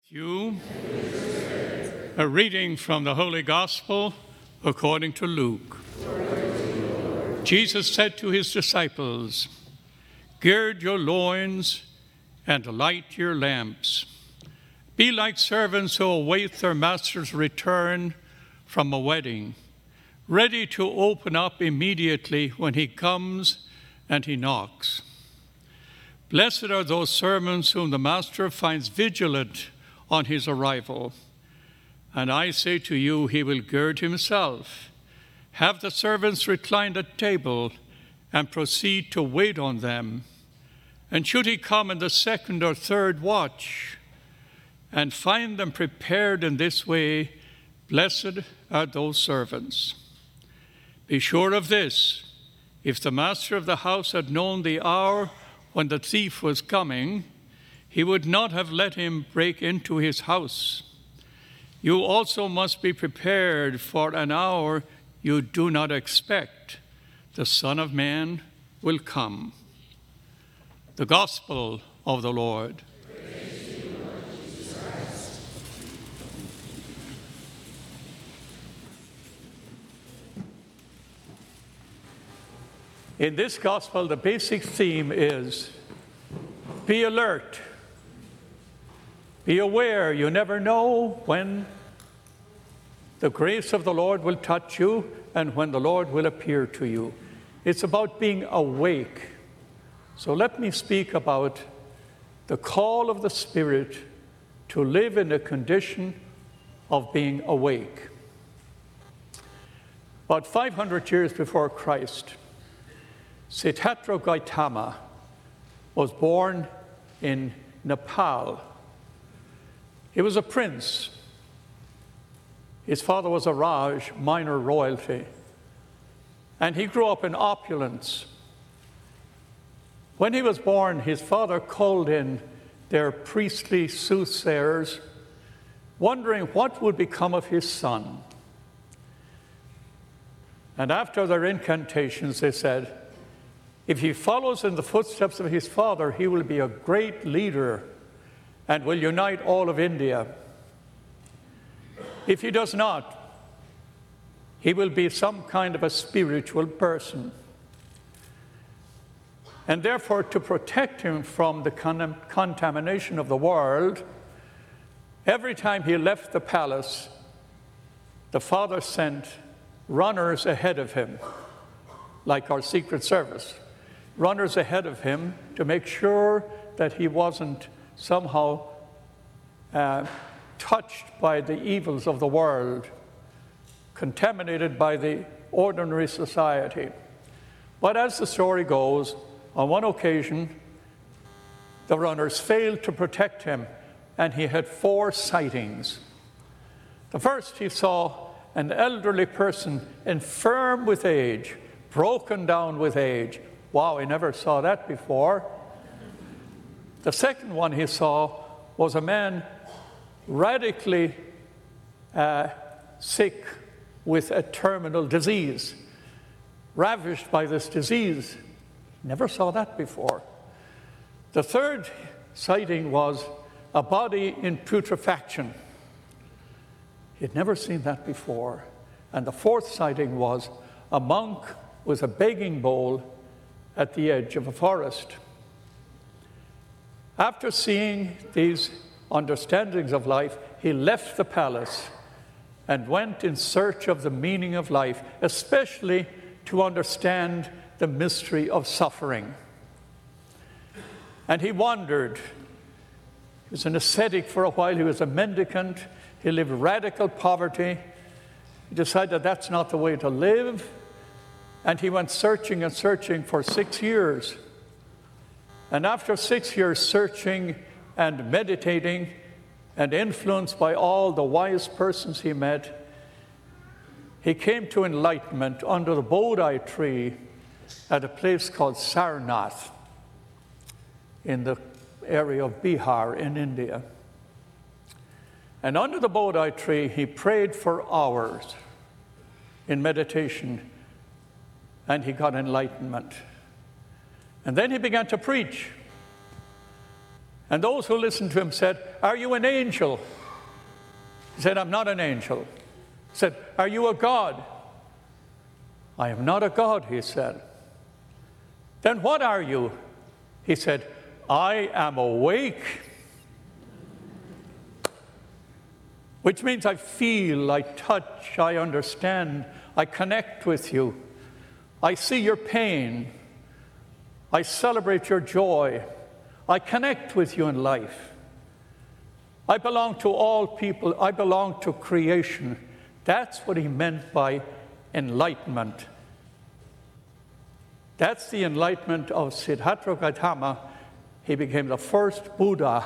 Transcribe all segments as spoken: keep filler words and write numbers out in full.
You, a reading from the Holy Gospel according to Luke. Jesus said to his disciples, "Gird your loins and light your lamps. Be like servants who await their master's return from a wedding, ready to open up immediately when he comes and he knocks. Blessed are those servants whom the master finds vigilant on his arrival. And I say to you, he will gird himself, have the servants recline at table, and proceed to wait on them. And should he come in the second or third watch, and find them prepared in this way, blessed are those servants. Be sure of this, if the master of the house had known the hour when the thief was coming, he would not have let him break into his house. You also must be prepared for an hour you do not expect. The Son of Man will come." The Gospel of the Lord. Praise to you, Lord Jesus Christ. In this Gospel, the basic theme is be alert. Be aware. You never know when the grace of the Lord will touch you and when the Lord will appear to you. It's about being awake. So let me speak about the call of the Spirit to live in a condition of being awake. About five hundred years before Christ, Siddhartha Gautama was born in Nepal. He was a prince. His father was a Raj, minor royalty, and he grew up in opulence. When he was born, his father called in their priestly soothsayers, wondering what would become of his son. And after their incantations, they said, if he follows in the footsteps of his father, he will be a great leader and will unite all of India. If he does not, he will be some kind of a spiritual person. And therefore, to protect him from the con- contamination of the world, every time he left the palace, the father sent runners ahead of him, like our Secret Service, runners ahead of him to make sure that he wasn't somehow uh, touched by the evils of the world, contaminated by the ordinary society. But as the story goes, on one occasion, the runners failed to protect him, and he had four sightings. The first, he saw an elderly person, infirm with age, broken down with age. Wow, he never saw that before. The second one he saw was a man radically uh, sick with a terminal disease, ravished by this disease. Never saw that before. The third sighting was a body in putrefaction. He'd never seen that before. And the fourth sighting was a monk with a begging bowl at the edge of a forest. After seeing these understandings of life, he left the palace and went in search of the meaning of life, especially to understand the mystery of suffering. And he wandered. He was an ascetic for a while. He was a mendicant. He lived radical poverty. He decided that's not the way to live. And he went searching and searching for six years. And after six years searching and meditating and influenced by all the wise persons he met, he came to enlightenment under the Bodhi tree at a place called Sarnath in the area of Bihar in India. And under the Bodhi tree, he prayed for hours in meditation, and he got enlightenment. And then he began to preach. And those who listened to him said, "Are you an angel?" He said, "I'm not an angel." He said, "Are you a god?" "I am not a god," he said. "Then what are you?" He said, "I am awake." Which means I feel, I touch, I understand, I connect with you. I see your pain. I celebrate your joy. I connect with you in life. I belong to all people. I belong to creation. That's what he meant by enlightenment. That's the enlightenment of Siddhartha Gautama. He became the first Buddha.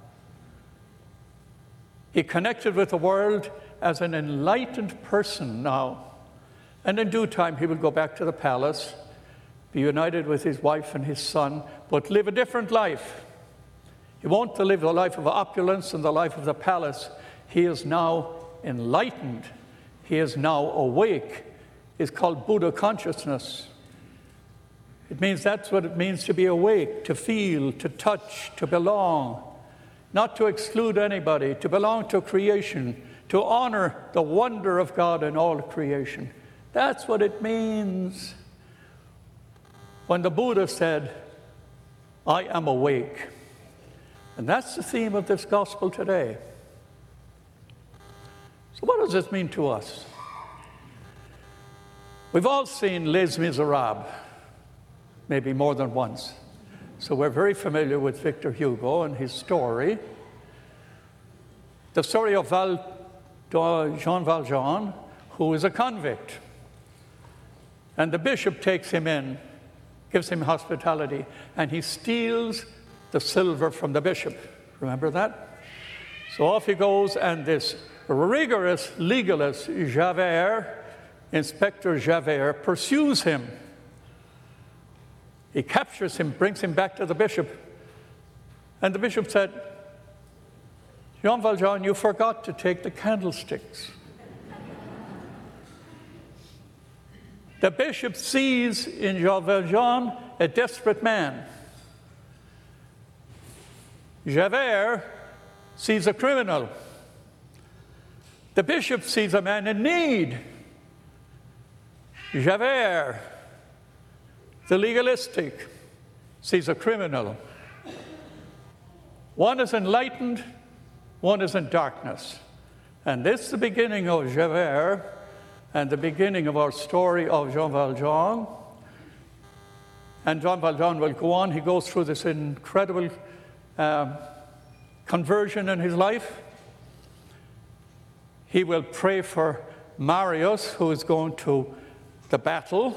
He connected with the world as an enlightened person now. And in due time, he will go back to the palace, be united with his wife and his son, but live a different life. He won't live the life of opulence and the life of the palace. He is now enlightened. He is now awake. It's called Buddha consciousness. It means that's what it means to be awake, to feel, to touch, to belong, not to exclude anybody, to belong to creation, to honor the wonder of God in all creation. That's what it means when the Buddha said, "I am awake." And that's the theme of this gospel today. So what does this mean to us? We've all seen Les Miserables, maybe more than once. So we're very familiar with Victor Hugo and his story. The story of Val, Jean Valjean, who is a convict. And the bishop takes him in, gives him hospitality, and he steals the silver from the bishop. Remember that? So off he goes, and this rigorous legalist, Javert, Inspector Javert, pursues him. He captures him, brings him back to the bishop. And the bishop said, "Jean Valjean, you forgot to take the candlesticks." The bishop sees in Jean Valjean a desperate man. Javert sees a criminal. The bishop sees a man in need. Javert, the legalistic, sees a criminal. One is enlightened, one is in darkness. And this is the beginning of Javert and the beginning of our story of Jean Valjean. And Jean Valjean will go on. He goes through this incredible um, conversion in his life. He will pray for Marius, who is going to the battle.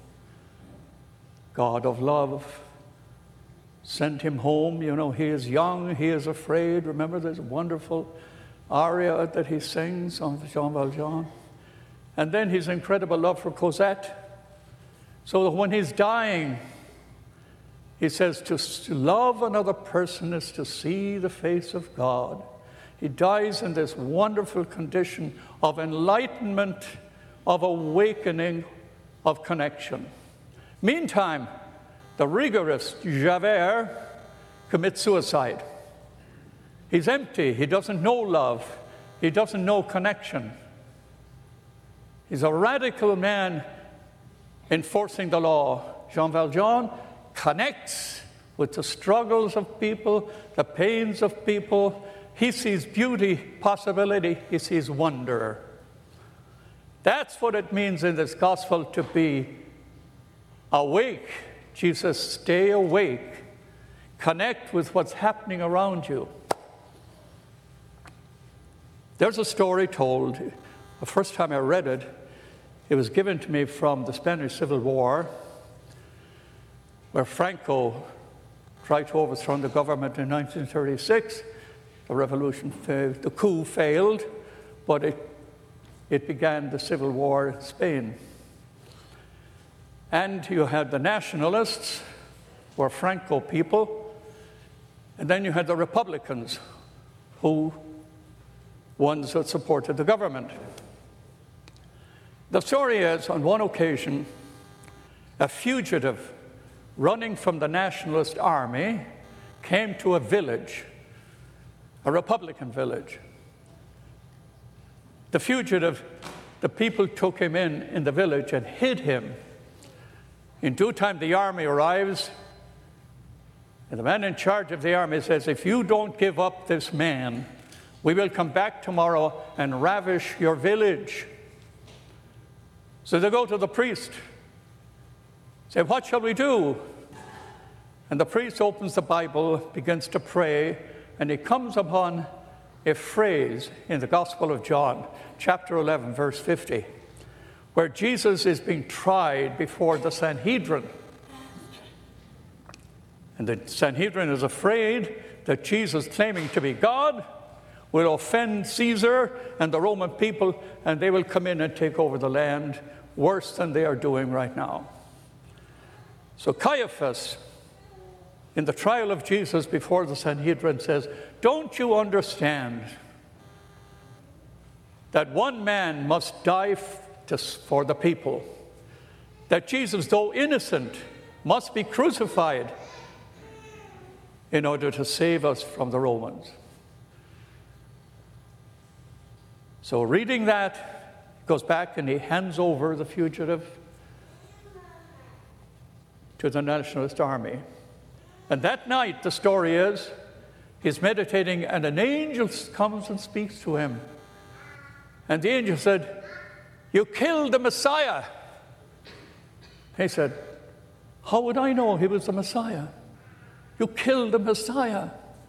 God of love, send him home. You know, he is young, he is afraid. Remember this wonderful aria that he sings on Jean Valjean? And then his incredible love for Cosette. So that when he's dying, he says, to love another person is to see the face of God. He dies in this wonderful condition of enlightenment, of awakening, of connection. Meantime, the rigorous Javert commits suicide. He's empty. He doesn't know love. He doesn't know connection. He's a radical man enforcing the law. Jean Valjean connects with the struggles of people, the pains of people. He sees beauty, possibility. He sees wonder. That's what it means in this gospel to be awake. Jesus, stay awake. Connect with what's happening around you. There's a story told. The first time I read it, it was given to me from the Spanish Civil War, where Franco tried to overthrow the government in nineteen thirty-six. The revolution failed, the coup failed, but it, it began the civil war in Spain. And you had the nationalists, who were Franco people, and then you had the Republicans, who ones that supported the government. The story is, on one occasion, a fugitive running from the nationalist army came to a village, a Republican village. The fugitive, the people took him in in the village and hid him. In due time, the army arrives, and the man in charge of the army says, if you don't give up this man, we will come back tomorrow and ravish your village. So they go to the priest, say, what shall we do? And the priest opens the Bible, begins to pray, and he comes upon a phrase in the Gospel of John, chapter eleven, verse fifty, where Jesus is being tried before the Sanhedrin. And the Sanhedrin is afraid that Jesus, claiming to be God, will offend Caesar and the Roman people, and they will come in and take over the land worse than they are doing right now. So Caiaphas, in the trial of Jesus before the Sanhedrin, says, don't you understand that one man must die for the people, that Jesus, though innocent, must be crucified in order to save us from the Romans? So reading that, he goes back and he hands over the fugitive to the Nationalist Army. And that night, the story is, he's meditating and an angel comes and speaks to him. And the angel said, you killed the Messiah. He said, how would I know he was the Messiah? You killed the Messiah.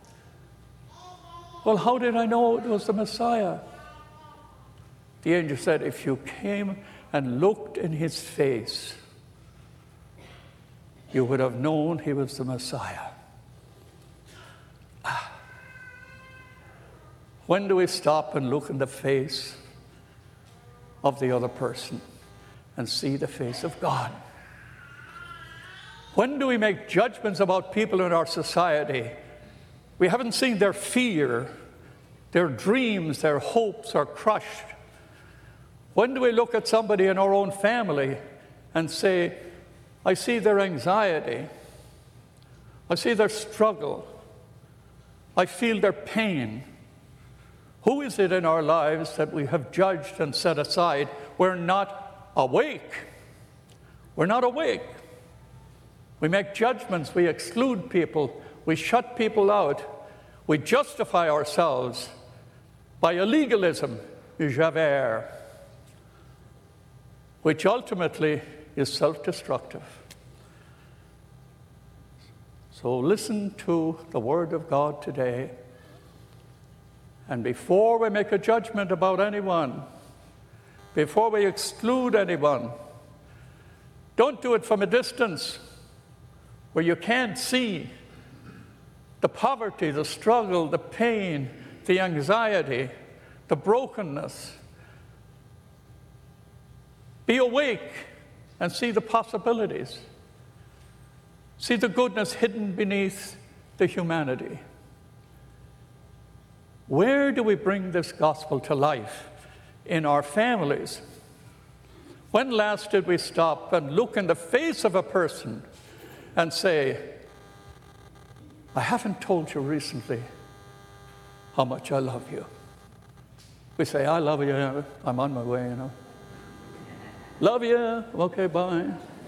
Well, how did I know it was the Messiah? The angel said, if you came and looked in his face, you would have known he was the Messiah. Ah. When do we stop and look in the face of the other person and see the face of God? When do we make judgments about people in our society? We haven't seen their fear, their dreams, their hopes are crushed. When do we look at somebody in our own family and say, I see their anxiety, I see their struggle, I feel their pain? Who is it in our lives that we have judged and set aside? We're not awake. We're not awake. We make judgments, we exclude people, we shut people out, we justify ourselves by a legalism, Javert, which ultimately is self-destructive. So listen to the Word of God today. And before we make a judgment about anyone, before we exclude anyone, don't do it from a distance where you can't see the poverty, the struggle, the pain, the anxiety, the brokenness. Be awake and see the possibilities. See the goodness hidden beneath the humanity. Where do we bring this gospel to life? In our families. When last did we stop and look in the face of a person and say, I haven't told you recently how much I love you. We say, I love you, I'm on my way, you know. Love you, okay, bye.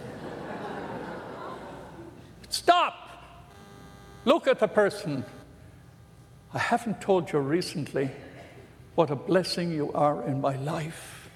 Stop. Look at the person. I haven't told you recently what a blessing you are in my life.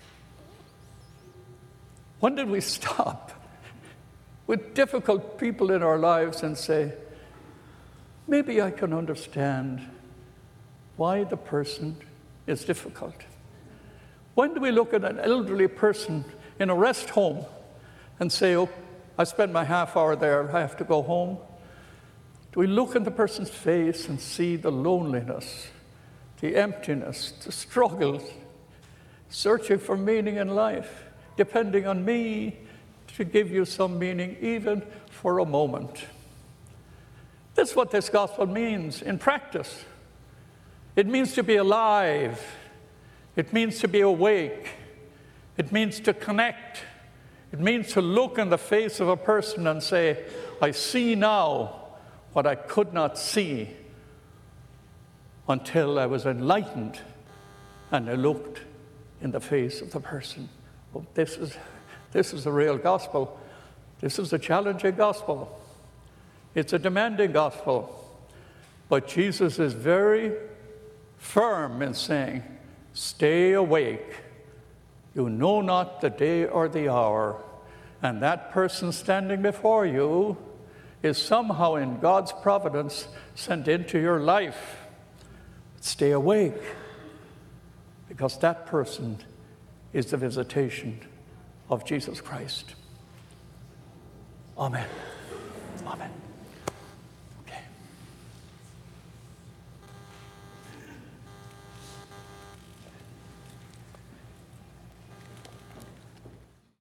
When did we stop with difficult people in our lives and say, maybe I can understand why the person is difficult? When do we look at an elderly person in a rest home and say, oh, I spent my half hour there, I have to go home? Do we look in the person's face and see the loneliness, the emptiness, the struggles, searching for meaning in life, depending on me to give you some meaning, even for a moment? That's what this gospel means in practice. It means to be alive. It means to be awake. It means to connect. It means to look in the face of a person and say, I see now what I could not see until I was enlightened and I looked in the face of the person. Well, this is, this is the real gospel. This is a challenging gospel. It's a demanding gospel. But Jesus is very firm in saying, stay awake. You know not the day or the hour. And that person standing before you is somehow in God's providence sent into your life. Stay awake, because that person is the visitation of Jesus Christ. Amen. Amen.